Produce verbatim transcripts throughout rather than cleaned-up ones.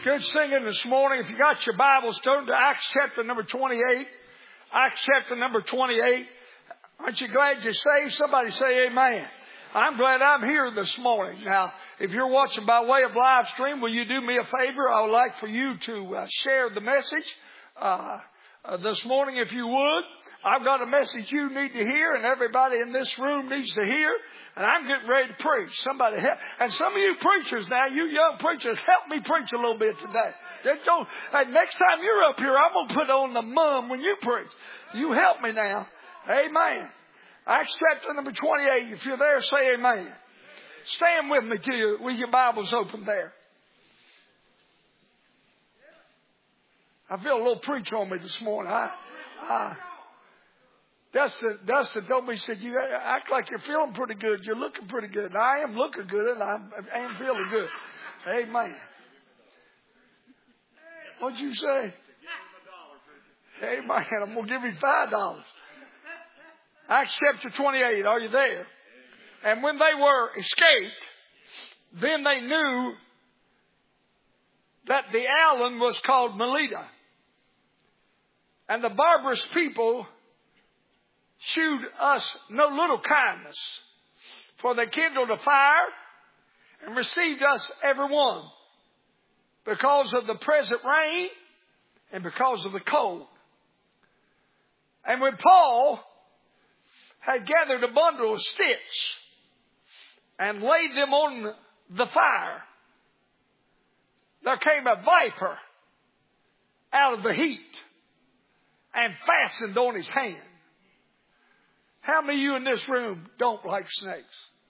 Good singing this morning. If you got your Bibles, turn to Acts chapter number twenty-eight. Acts chapter number twenty-eight. Aren't you glad you're saved? Somebody say amen. I'm glad I'm here this morning. Now, if you're watching by way of live stream, will you do me a favor? I would like for you to uh, share the message uh, uh, this morning, if you would. I've got a message you need to hear, and everybody in this room needs to hear. And I'm getting ready to preach. Somebody help. And some of you preachers now, you young preachers, help me preach a little bit today. Just don't, hey, next time you're up here, I'm going to put on the mum when you preach. You help me now. Amen. Acts chapter number twenty-eight. If you're there, say amen. Stand with me to you with your Bibles open there. I feel a little preach on me this morning. I, I, Dustin, Dustin told me, he said, you act like you're feeling pretty good. You're looking pretty good. And I am looking good, and I'm, I am feeling good. Amen. What'd you say? Amen. I'm going to give you five dollars. Acts chapter twenty-eight. Are you there? And when they were escaped, then they knew that the island was called Melita. And the barbarous people shewed us no little kindness, for they kindled a fire and received us every one, because of the present rain and because of the cold. And when Paul had gathered a bundle of sticks and laid them on the fire, there came a viper out of the heat and fastened on his hand. How many of you in this room don't like snakes?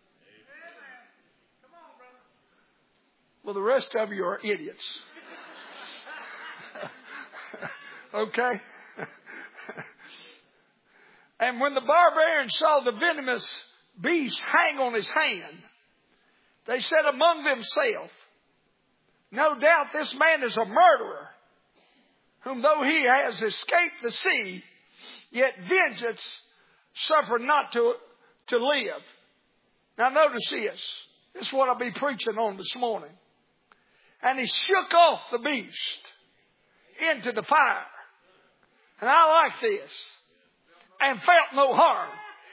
Come on, brother. Well, the rest of you are idiots. Okay? And when the barbarians saw the venomous beast hang on his hand, they said among themselves, no doubt this man is a murderer, whom though he has escaped the sea, yet vengeance suffer not to, to live. Now notice this. This is what I'll be preaching on this morning. And he shook off the beast into the fire. And I like this. And felt no harm.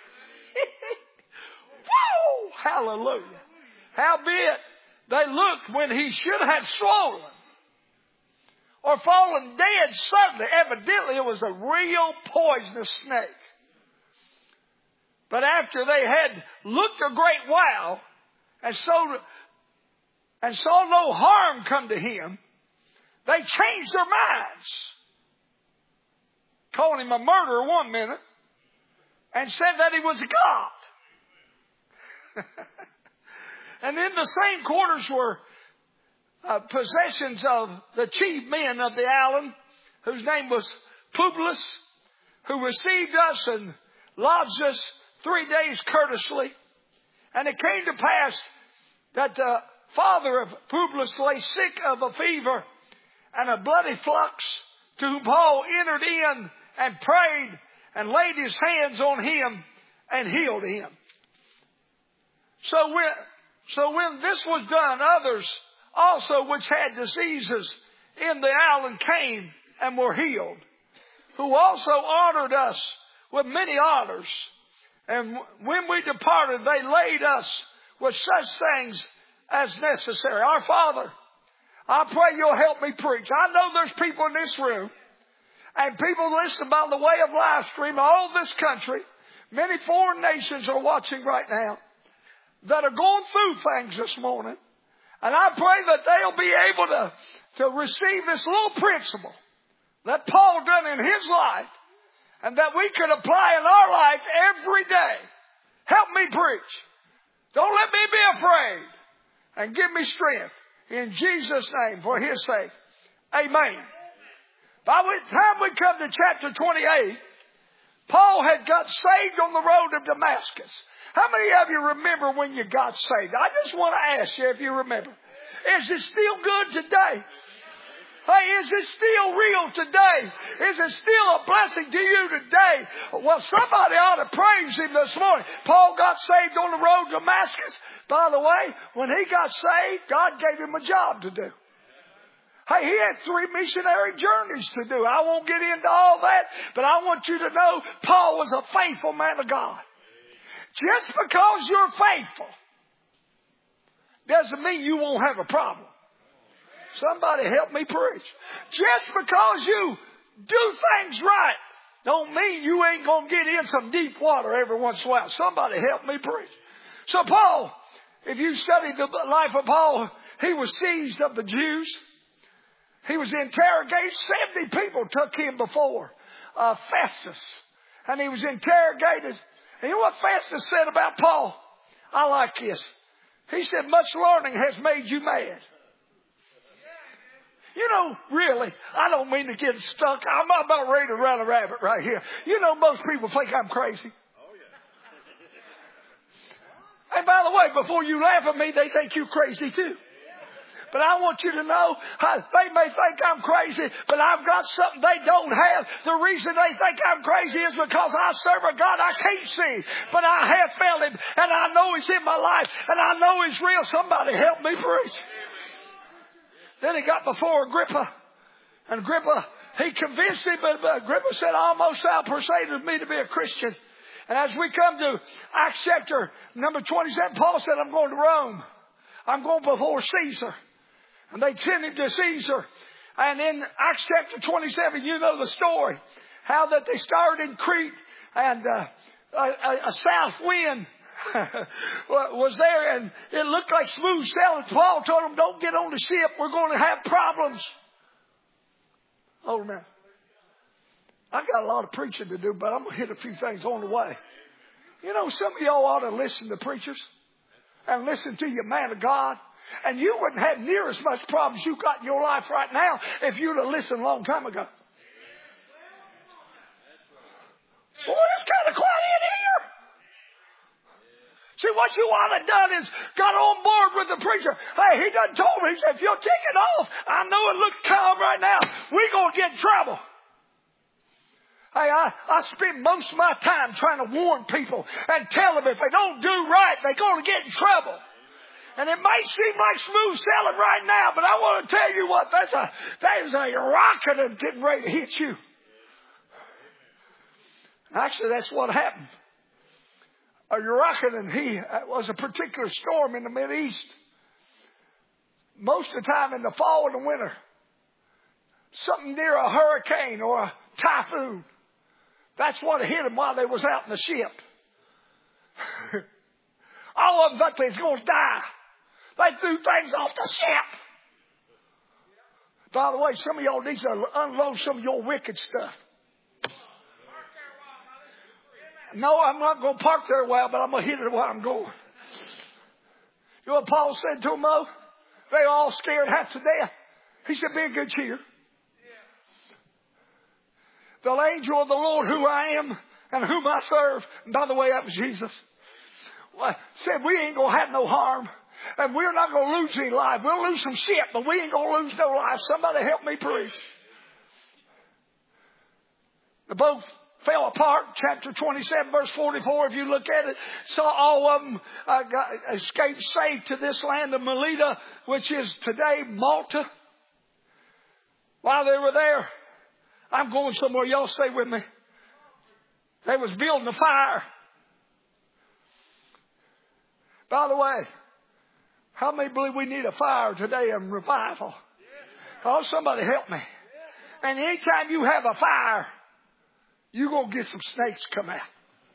Woo! Hallelujah. Howbeit, they looked when he should have swollen or fallen dead suddenly. Evidently, it was a real poisonous snake. But after they had looked a great while and saw, and saw no harm come to him, they changed their minds. Called him a murderer one minute and said that he was a god. And in the same quarters were uh, possessions of the chief men of the island, whose name was Publius, who received us and lodged us three days courteously. And it came to pass that the father of Publius lay sick of a fever and a bloody flux, to whom Paul entered in and prayed and laid his hands on him and healed him. So when, so when this was done, others also which had diseases in the island came and were healed, who also honored us with many honors. And when we departed, they laid us with such things as necessary. Our Father, I pray you'll help me preach. I know there's people in this room and people listen by the way of live stream all this country. Many foreign nations are watching right now that are going through things this morning. And I pray that they'll be able to, to receive this little principle that Paul done in his life, and that we could apply in our life every day. Help me preach. Don't let me be afraid. And give me strength. In Jesus' name, for his sake. Amen. By the time we come to chapter twenty-eight, Paul had got saved on the road of Damascus. How many of you remember when you got saved? I just want to ask you if you remember. Is it still good today? Hey, is it still real today? Is it still a blessing to you today? Well, somebody ought to praise him this morning. Paul got saved on the road to Damascus. By the way, when he got saved, God gave him a job to do. Hey, he had three missionary journeys to do. I won't get into all that, but I want you to know Paul was a faithful man of God. Just because you're faithful doesn't mean you won't have a problem. Somebody help me preach. Just because you do things right don't mean you ain't going to get in some deep water every once in a while. Somebody help me preach. So Paul, if you study the life of Paul, he was seized of the Jews. He was interrogated. seventy people took him before uh, Festus. And he was interrogated. And you know what Festus said about Paul? I like this. He said, much learning has made you mad. You know, really, I don't mean to get stuck. I'm about ready to run a rabbit right here. You know, most people think I'm crazy. And by the way, before you laugh at me, they think you're crazy too. But I want you to know, they may think I'm crazy, but I've got something they don't have. The reason they think I'm crazy is because I serve a God I can't see. But I have felt Him, and I know He's in my life, and I know He's real. Somebody help me preach. Then he got before Agrippa. And Agrippa, he convinced him, but Agrippa said, almost thou persuaded me to be a Christian. And as we come to Acts chapter number twenty-seven, Paul said, I'm going to Rome. I'm going before Caesar. And they sent him to Caesar. And in Acts chapter twenty-seven, you know the story. How that they started in Crete, and uh, a, a south wind was there, and it looked like smooth sailing. Paul told them, don't get on the ship. We're going to have problems. Hold on a minute. I got a lot of preaching to do, but I'm going to hit a few things on the way. You know, some of y'all ought to listen to preachers and listen to your man of God. And you wouldn't have near as much problems you got in your life right now if you'd have listened a long time ago. Boy, it's kind of quiet in here. See, what you ought to have done is got on board with the preacher. Hey, he done told me, he said, if you'll take it off, I know it looks calm right now. We're going to get in trouble. Hey, I, I spend most of my time trying to warn people and tell them if they don't do right, they're going to get in trouble. And it might seem like smooth sailing right now, but I want to tell you what, that's a, that is a rocket that's getting ready to hit you. Actually, that's what happened. A hurricane, he was a particular storm in the Mideast. Most of the time in the fall and the winter. Something near a hurricane or a typhoon. That's what hit them while they was out in the ship. All of them thought they was going to die. They threw things off the ship. By the way, some of y'all need to unload some of your wicked stuff. No, I'm not going to park there a while, but I'm going to hit it while I'm going. You know what Paul said to them, though? They were all scared half to death. He said, be of good cheer. The angel of the Lord, who I am and whom I serve, and by the way, that was Jesus, said we ain't going to have no harm. And we're not going to lose any life. We'll lose some shit, but we ain't going to lose no life. Somebody help me preach. The boat fell apart. Chapter twenty-seven, verse forty-four, if you look at it, saw all of them uh, got, escaped safe to this land of Melita, which is today Malta. While they were there, I'm going somewhere. Y'all stay with me. They was building a fire. By the way, how many believe we need a fire today in revival? Oh, somebody help me. And anytime you have a fire, you're going to get some snakes come out.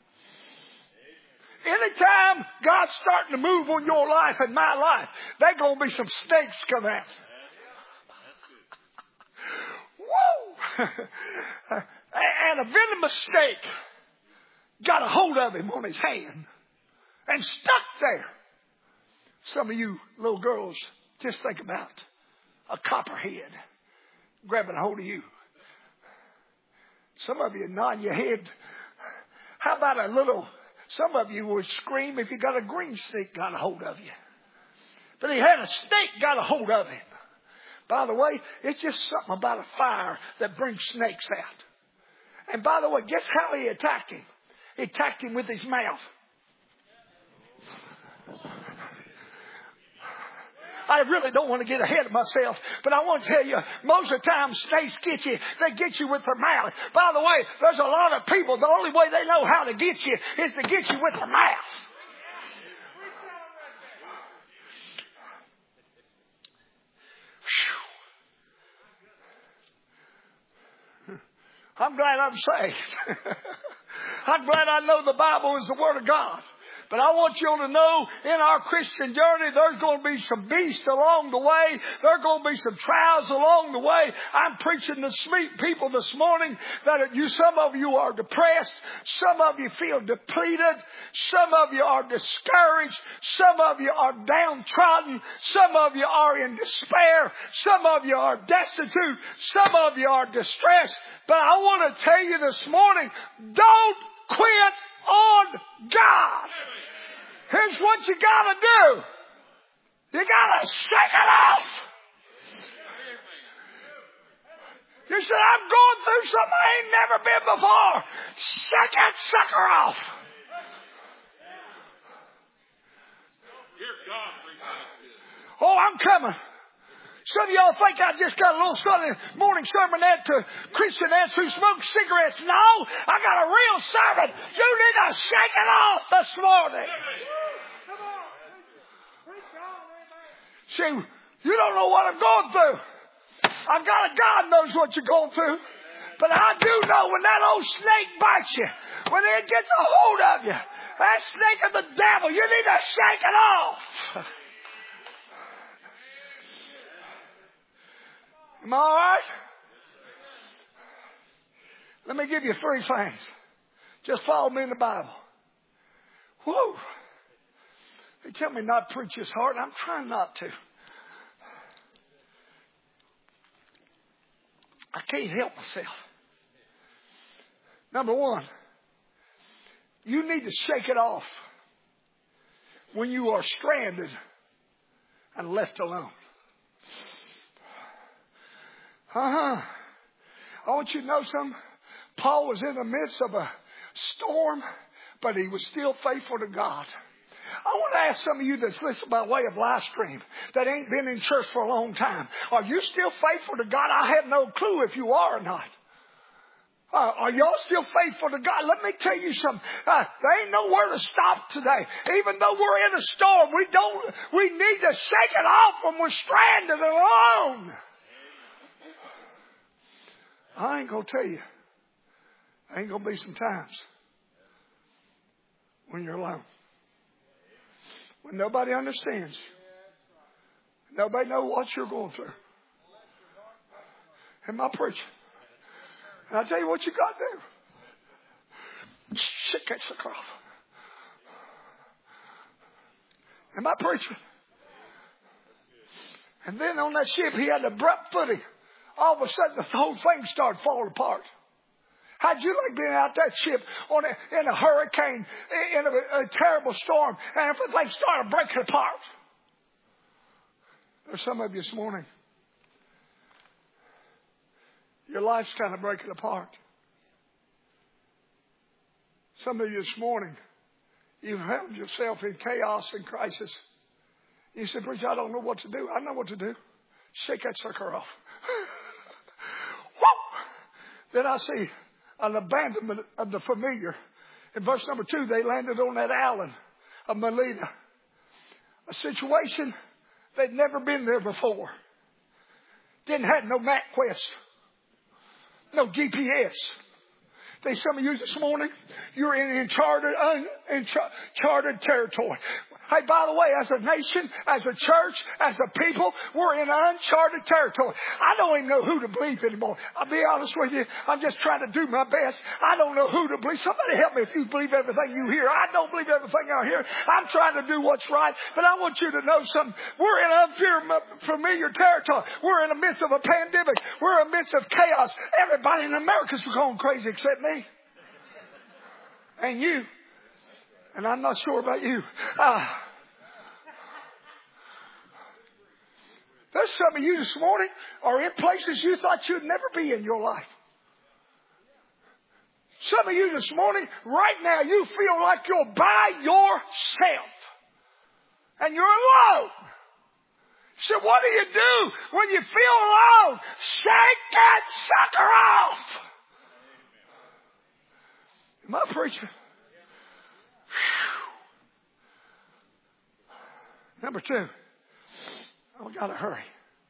Anytime God's starting to move on your life and my life, there's going to be some snakes come out. Whoa! And a venomous snake got a hold of him on his hand and stuck there. Some of you little girls, just think about a copperhead grabbing a hold of you. Some of you nod your head. How about a little, some of you would scream if you got a green snake got a hold of you. But he had a snake got a hold of him. By the way, it's just something about a fire that brings snakes out. And by the way, guess how he attacked him? He attacked him with his mouth. I really don't want to get ahead of myself, but I want to tell you, most of the time snakes get you, they get you with their mouth. By the way, there's a lot of people, the only way they know how to get you is to get you with their mouth. I'm glad I'm saved. I'm glad I know the Bible is the Word of God. But I want you to know, in our Christian journey, there's going to be some beasts along the way. There are going to be some trials along the way. I'm preaching to people this morning that you, some of you are depressed. Some of you feel depleted. Some of you are discouraged. Some of you are downtrodden. Some of you are in despair. Some of you are destitute. Some of you are distressed. But I want to tell you this morning, don't quit on God. Here's what you gotta do. You gotta shake it off. You said, I'm going through something I ain't never been before. Shake that sucker off. Oh, I'm coming. Some of y'all think I just got a little Sunday morning sermonette to Christianettes who smoke cigarettes. No, I got a real sermon. You need to shake it off this morning. See, you don't know what I'm going through. I've got a God knows what you're going through. But I do know when that old snake bites you, when it gets a hold of you, that snake of the devil, you need to shake it off. Am I all right? Let me give you three things. Just follow me in the Bible. Whoa. They tell me not to preach this hard, and I'm trying not to. I can't help myself. Number one, you need to shake it off when you are stranded and left alone. Uh-huh. I want you to know something. Paul was in the midst of a storm, but he was still faithful to God. I want to ask some of you that's listening by way of live stream that ain't been in church for a long time. Are you still faithful to God? I have no clue if you are or not. Uh, are y'all still faithful to God? Let me tell you something. Uh, there ain't nowhere to stop today. Even though we're in a storm, we don't. We need to shake it off when we're stranded alone. I ain't going to tell you. There ain't going to be some times when you're alone. When nobody understands. Nobody knows what you're going through. Am I preaching? And I tell you what you got to do. Shake that sucker off. Am I preaching? And then on that ship, he had abrupt footing. All of a sudden, the whole thing started falling apart. How'd you like being out that ship on a, in a hurricane, in a, a terrible storm, and everything started breaking apart? There's some of you this morning. Your life's kind of breaking apart. Some of you this morning, you've found yourself in chaos and crisis. You said, preacher, I don't know what to do. I know what to do. Shake that sucker off. Then I see an abandonment of the familiar. In verse number two, they landed on that island of Melita. A situation they'd never been there before. Didn't have no MapQuest. No G P S. They, some of you this morning, you're in uncharted, uncharted territory. Hey, by the way, as a nation, as a church, as a people, we're in uncharted territory. I don't even know who to believe anymore. I'll be honest with you. I'm just trying to do my best. I don't know who to believe. Somebody help me if you believe everything you hear. I don't believe everything I hear. I'm trying to do what's right. But I want you to know something. We're in unfamiliar territory. We're in the midst of a pandemic. We're in the midst of chaos. Everybody in America's going crazy except me. And you. And I'm not sure about you. Uh, there's some of you this morning are in places you thought you'd never be in your life. Some of you this morning, right now, you feel like you're by yourself. And you're alone. So what do you do when you feel alone? Shake that sucker off. Am I preaching? Number two, oh, we got to hurry.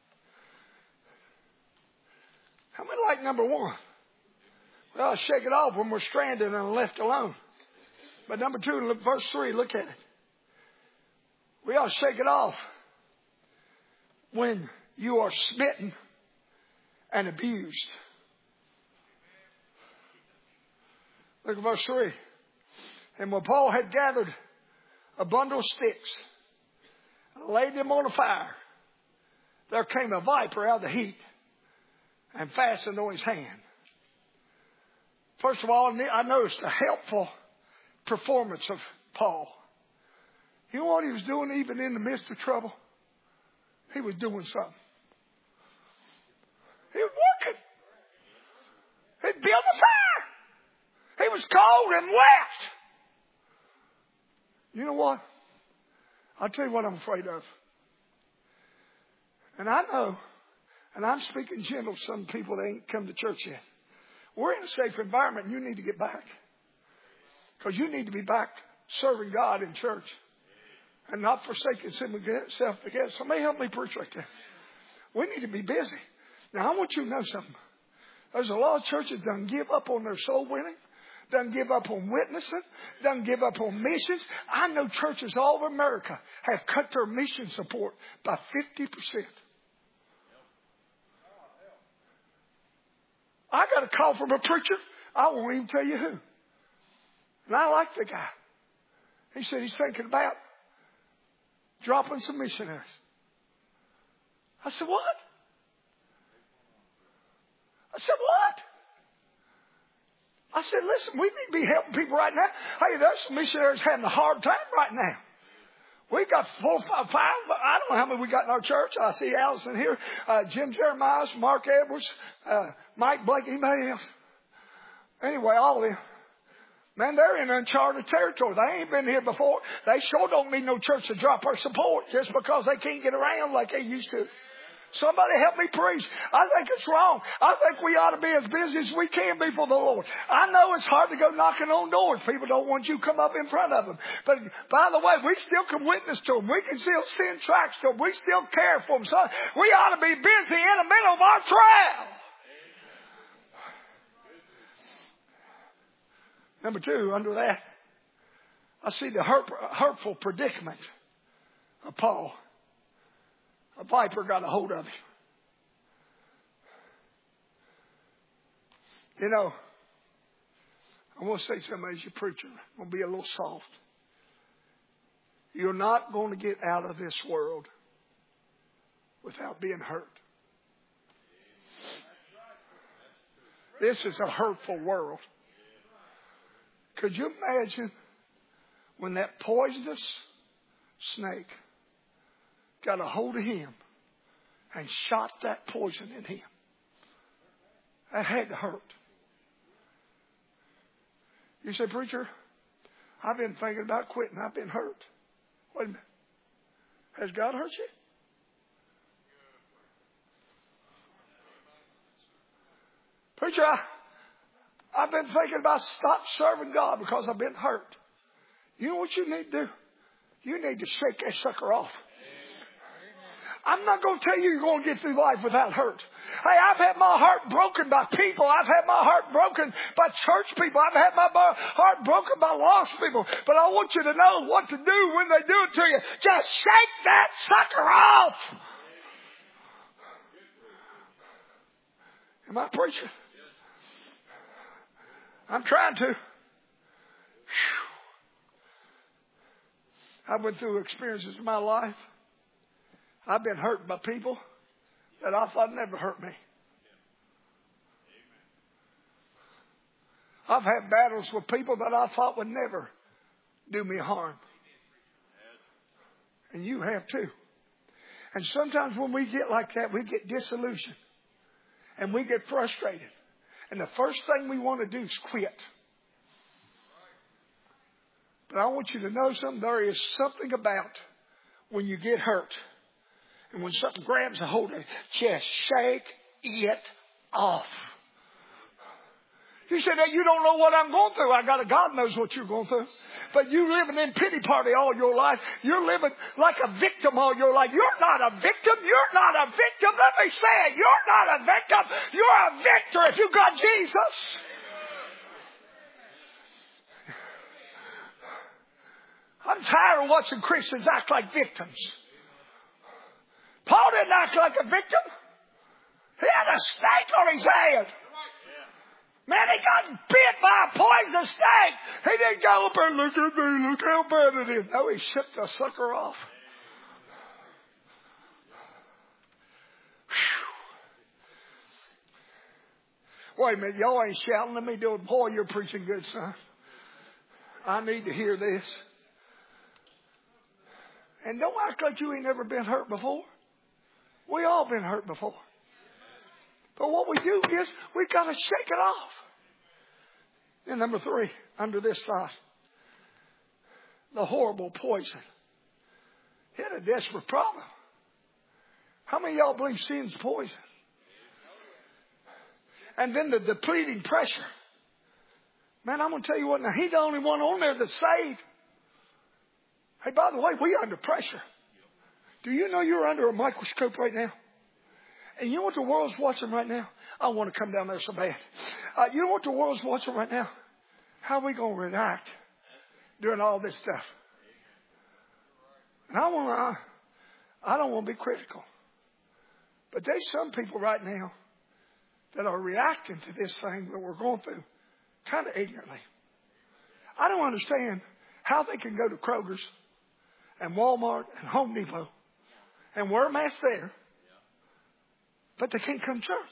How many like number one? Well, shake it off when we're stranded and left alone. But number two, look, verse three, look at it. We ought to shake it off when you are smitten and abused. Look at verse three. And when Paul had gathered a bundle of sticks and laid them on a fire, there came a viper out of the heat and fastened on his hand. First of all, I noticed a helpful performance of Paul. You know what he was doing even in the midst of trouble? He was doing something. He was working. He built a fire. He was cold and wet. You know what? I'll tell you what I'm afraid of. And I know, and I'm speaking gentle to some people that ain't come to church yet. We're in a safe environment and you need to get back. Because you need to be back serving God in church. And not forsaking self together. Somebody help me preach right there. We need to be busy. Now I want you to know something. There's a lot of churches that done give up on their soul winning. Done give up on witnessing. Done give up on missions. I know churches all over America have cut their mission support by fifty percent. I got a call from a preacher. I won't even tell you who. And I like the guy. He said he's thinking about dropping some missionaries. I said, what? I said, what? I said, listen, we need to be helping people right now. Hey, there's some missionaries having a hard time right now. We got four, five, five. I don't know how many we got in our church. I see Allison here, uh, Jim Jeremiah, Mark Edwards, uh, Mike Blake, anybody else? Anyway, all of them. Man, they're in uncharted territory. They ain't been here before. They sure don't need no church to drop our support just because they can't get around like they used to. Somebody help me preach. I think it's wrong. I think we ought to be as busy as we can be for the Lord. I know it's hard to go knocking on doors. People don't want you to come up in front of them. But by the way, we still can witness to them. We can still send tracts to them. We still care for them. So we ought to be busy in the middle of our trial. Number two, under that, I see the hurt, hurtful predicament of Paul. A viper got a hold of him. You know, I want to say something as your preacher. I'm going to be a little soft. You're not going to get out of this world without being hurt. This is a hurtful world. Could you imagine when that poisonous snake got a hold of him and shot that poison in him? That had to hurt. You say, preacher, I've been thinking about quitting. I've been hurt. Wait a minute. Has God hurt you? Preacher, I, I've been thinking about stop serving God because I've been hurt. You know what you need to do? You need to shake that sucker off. I'm not going to tell you you're going to get through life without hurt. Hey, I've had my heart broken by people. I've had my heart broken by church people. I've had my heart broken by lost people. But I want you to know what to do when they do it to you. Just shake that sucker off. Am I preaching? I'm trying to. I went through experiences in my life. I've been hurt by people that I thought never hurt me. I've had battles with people that I thought would never do me harm. And you have too. And sometimes when we get like that, we get disillusioned. And we get frustrated. And the first thing we want to do is quit. But I want you to know something. There is something about when you get hurt And when something grabs a hold of it, just shake it off. You said that you don't know what I'm going through. I got a God knows what you're going through. But you living in pity party all your life. You're living like a victim all your life. You're not a victim. You're not a victim. Let me say it. You're not a victim. You're a victor if you got Jesus. I'm tired of watching Christians act like victims. Paul didn't act like a victim. He had a snake on his head. Man, he got bit by a poisonous snake. He didn't go up and look at me, look how bad it is. No, he shook the sucker off. Whew. Wait a minute, y'all ain't shouting. Let me do it. Boy, you're preaching good, son. I need to hear this. And don't act like you ain't never been hurt before. We all been hurt before. But what we do is we've got to shake it off. And number three, under this thought, the horrible poison. He had a desperate problem. How many of y'all believe sin's poison? And then the depleting pressure. Man, I'm going to tell you what, now he's the only one on there that's saved. Hey, by the way, we're under pressure. Do you know you're under a microscope right now? And you know what the world's watching right now? I want to come down there so bad. Uh, you know what the world's watching right now? How are we going to react during all this stuff? And I want to, I don't want to be critical. But there's some people right now that are reacting to this thing that we're going through kind of ignorantly. I don't understand how they can go to Kroger's and Walmart and Home Depot and wear a mask there, but they can't come to church.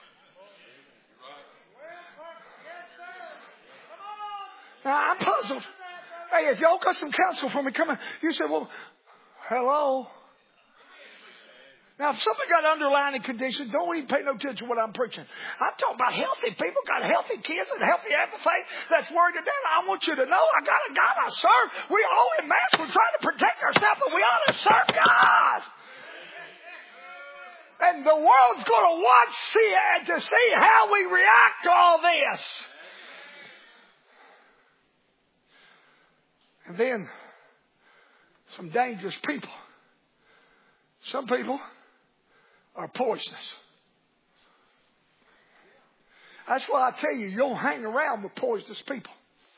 Now, I'm puzzled. Hey, if y'all got some counsel for me, come on. You said, well, hello. Now, if somebody got underlying conditions, don't even pay no attention to what I'm preaching. I'm talking about healthy people, got healthy kids and healthy appetite that's worried to death. I want you to know I got a God I serve. We all in masks. We're trying to protect ourselves, but we ought to serve God. And the world's going to watch see, to see how we react to all this. And then some dangerous people. Some people are poisonous. That's why I tell you, you don't hang around with poisonous people.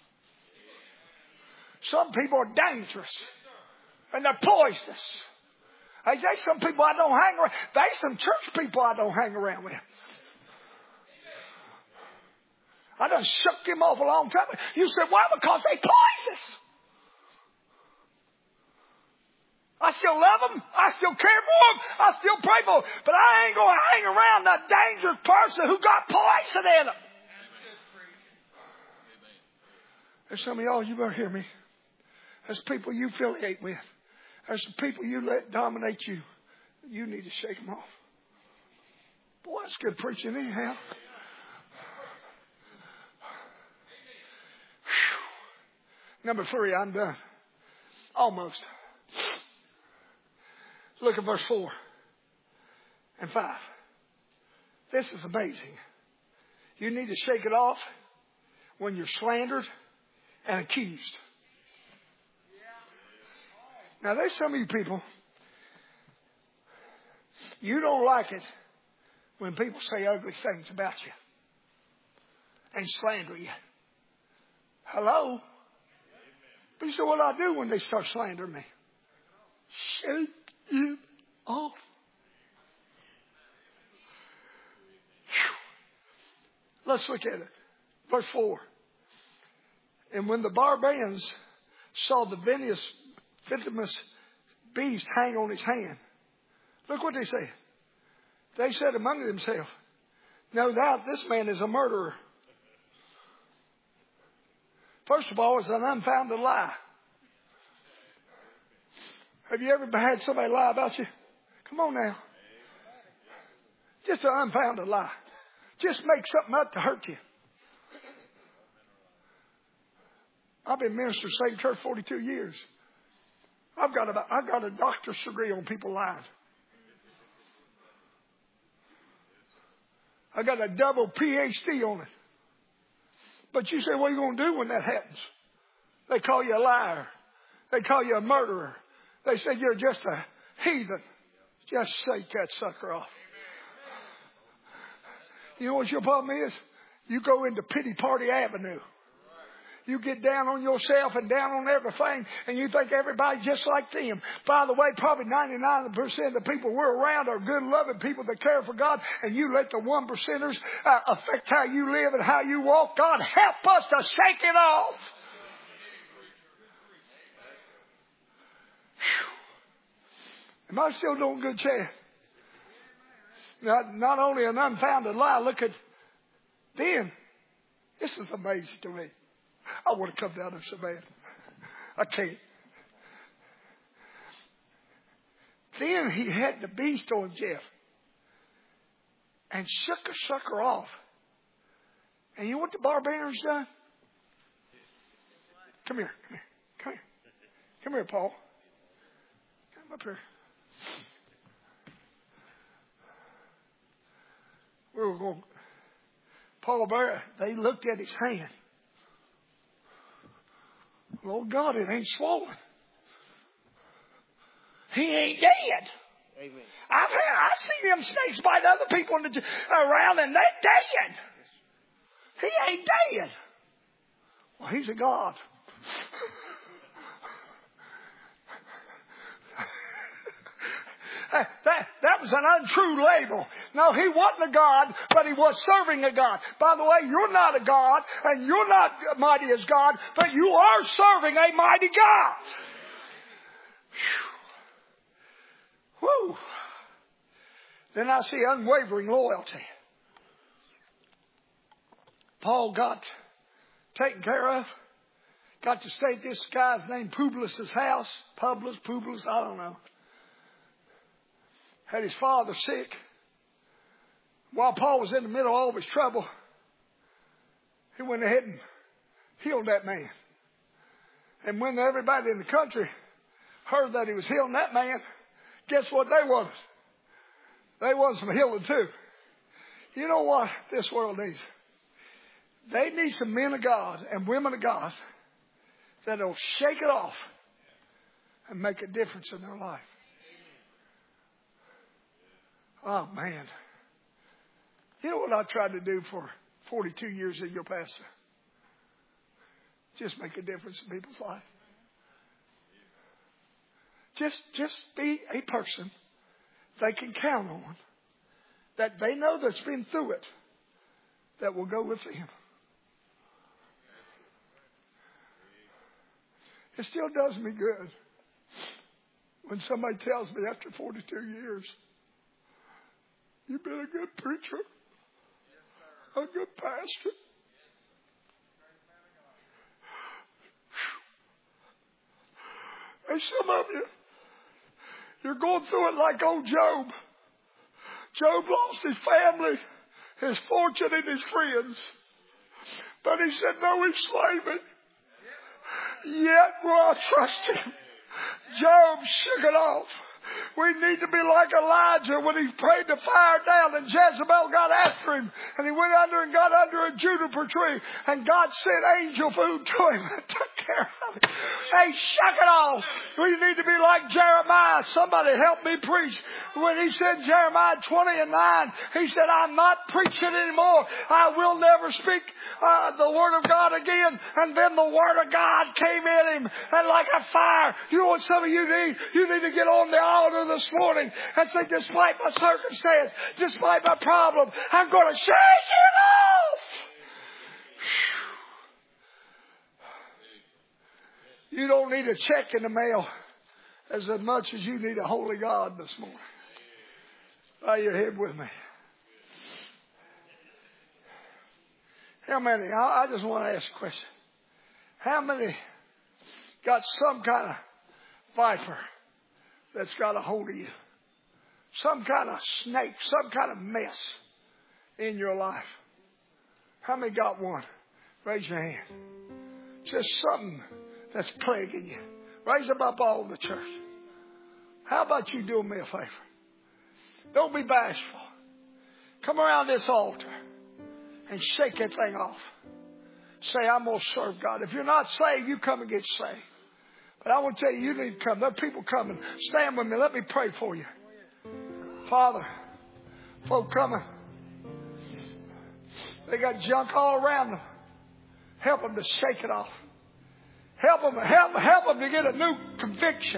Some people are dangerous. And they're poisonous. Hey, there's some people I don't hang around. There's some church people I don't hang around with. I done shook them off a long time ago. You said, why? Because they poisonous. I still love them. I still care for them. I still pray for them. But I ain't going to hang around a dangerous person who got poison in them. There's some of y'all, you better hear me. There's people you affiliate with. There's some people you let dominate you. You need to shake them off. Boy, that's good preaching anyhow. Whew. Number three, I'm done. Almost. Look at verse four and five. This is amazing. You need to shake it off when you're slandered and accused. Now, there's some of you people, you don't like it when people say ugly things about you and slander you. Hello? But you say, what do I do when they start slandering me? Shake it off. Whew. Let's look at it. Verse four. And when the barbarians saw the venomous, venomous beast hang on his hand, look what they say. They said among themselves, no doubt this man is a murderer. First of all, it's an unfounded lie. Have you ever had somebody lie about you? Come on now. Just an unfounded lie. Just make something up to hurt you. I've been minister Same Church forty-two years. I've got a, I've got a doctor's degree on people lying. I got a double P H D on it. But you say, what are you going to do when that happens? They call you a liar. They call you a murderer. They say you're just a heathen. Just shake that sucker off. You know what your problem is? You go into pity party avenue. You get down on yourself and down on everything, and you think everybody's just like them. By the way, probably ninety-nine percent of the people we're around are good, loving people that care for God, and you let the one percenters uh, affect how you live and how you walk. God, help us to shake it off. Whew. Am I still doing good, Chad? Not, not only an unfounded lie, look at then. This is amazing to me. I want to come down to Savannah. I can't. Then he had the beast on Jeff and shook a sucker off. And you know what the barbarians done? Come here, come here, come here. Come here, Paul. Come up here. We were going. Paul Bear, they looked at his hand. Lord God, it ain't swollen. He ain't dead. Amen. I've had, I've seen them snakes bite other people in the, around and they're dead. He ain't dead. Well, he's a God. That, that was an untrue label. No, he wasn't a God, but he was serving a God. By the way, you're not a God, and you're not mighty as God, but you are serving a mighty God. Whew. Whew. Then I see unwavering loyalty. Paul got taken care of. Got to stay at this guy's name, Publius' house. Publius, Publius, I don't know. Had his father sick. While Paul was in the middle of all of his trouble, he went ahead and healed that man. And when everybody in the country heard that he was healing that man, guess what they wanted? They wanted some healing too. You know what this world needs? They need some men of God and women of God that'll shake it off and make a difference in their life. Oh, man. You know what I tried to do for forty-two years as your pastor? Just make a difference in people's life. Just, just be a person they can count on, that they know that's been through it, that will go with them. It still does me good when somebody tells me after forty-two years, you've been a good preacher, a good pastor. And some of you, you're going through it like old Job. Job lost his family, his fortune, and his friends. But he said, though he slay me, yet will I trust him. Job shook it off. We need to be like Elijah when he prayed the fire down and Jezebel got after him. And he went under and got under a juniper tree. And God sent angel food to him and took care of him. Hey, shuck it off. We need to be like Jeremiah. Somebody help me preach. When he said Jeremiah twenty and nine, he said, I'm not preaching anymore. I will never speak uh, the word of God again. And then the word of God came in him. And like a fire. You know what some of you need? You need to get on the altar this morning and say, despite my circumstance, despite my problem, I'm going to shake it off. You don't need a check in the mail as much as you need a holy God this morning. Bow your head with me. How many? I just want to ask a question. How many got some kind of viper that's got a hold of you? Some kind of snake, some kind of mess in your life. How many got one? Raise your hand. Just something that's plaguing you. Raise them up all in the church. How about you doing me a favor? Don't be bashful. come around this altar and shake that thing off. Say, I'm going to serve God. If you're not saved, you come and get saved. But I want to tell you, you need to come. There are people coming. Stand with me. Let me pray for you. Father, folk coming. They got junk all around them. Help them to shake it off. Help them, help, help them to get a new conviction.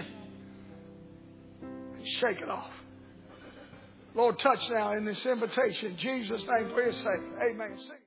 And shake it off. Lord, touch now in this invitation. In Jesus' name, please say, amen.